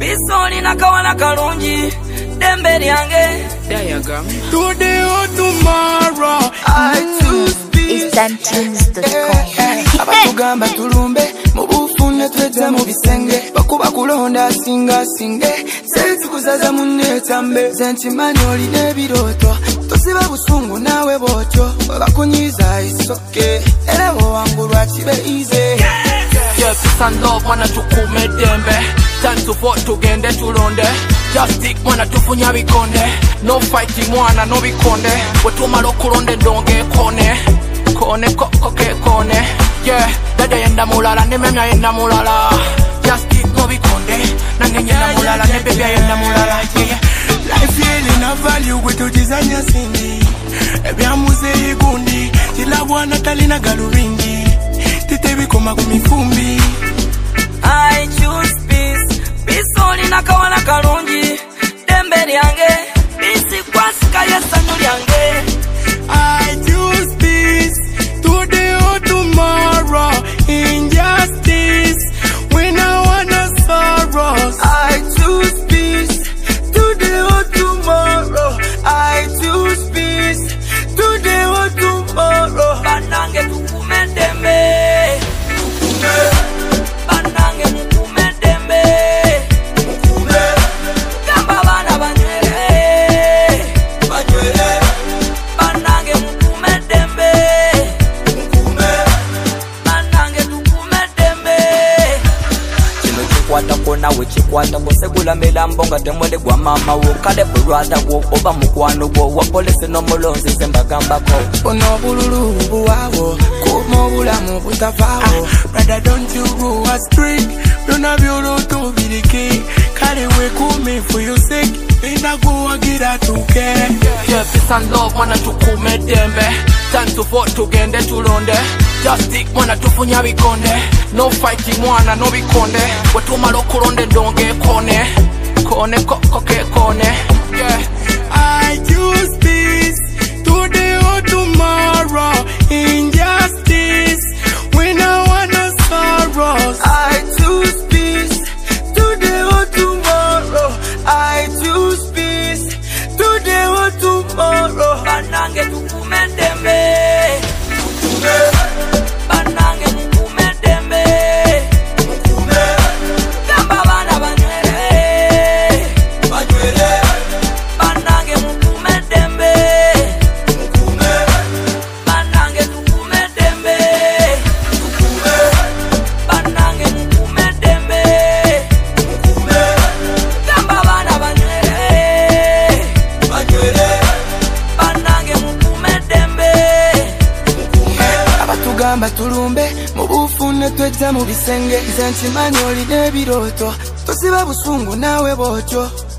Bisoli nakawana kalungi dembe lyange Diagram. Today or tomorrow I choose peace. Instanttunes.com. Abatugamba tulumbe mubufune tweza mu bisenge bakuba kulonda singa singe sezi kuzaza munetambe zenchimanyi oline biroto tosiba busungu nawe bocho bakunyiza isoke elewo wangu lwachibe easy. Yeah, peace and love, wanna tukume dembe. Time to vote, tugende tulonde. Just stick, wanna tufunya bikonde. No fighting, wanna no bikonde. Wetuma lokulonde ndonge kone. Kone, koke kone. Yeah, dada yenda mulala, nememya yenda mulala. Just stick, no bikonde. Nange yenda mulala, nebebe yenda mulala. Yeah. Life yeli na value kwetu designer sindi Ebya muze igundi Tila wana talina galuringi Titebi koma kumifumbi I choose peace. Bisoli nakawana kalungi dembe lyange bisi kwasika yesanyu lyange I choose peace Today or tomorrow Injustice When I wanna sorrows I choose peace today or tomorrow. I choose peace today or tomorrow. banange tukume dembe banange mukume dembe gamba bana banywele banange mukume dembe banange tukume dembe Chino chikwata kona we chikwata ko segulambela mbonga temwele gwa mama wo kale bulwata wo oba mukwano wo wa police no mulonzi sembagamba ko Ono bululu buwawo kumo bulamu butavawo. Brother, don't you go astray. Don't have your road to be the king. Carry way come for your sake. Ain't I go and get out to care. Yeah, peace and love, wanna tukume dembe. Time to vote, tugende tulonde. Just stick, wanna tufunya bikonde. No fighting, wanna no bikonde. Wetuma lokulonde ndonge kone. Kone, koke kone. Yeah. I choose peace today or tomorrow. Injustice when I wanna sorrows. I choose peace today or tomorrow. I choose peace today or tomorrow. banange tukume dembe banange mukume dembe gamba bana banywele banange mukume dembe banange tukume dembe banange mukume dembe gamba bana banywele banange mukume dembe Abatugamba tulumbe mubufune tweza mu bisenge nze nchimanyi oline biroto tosiba busungu nawe bocho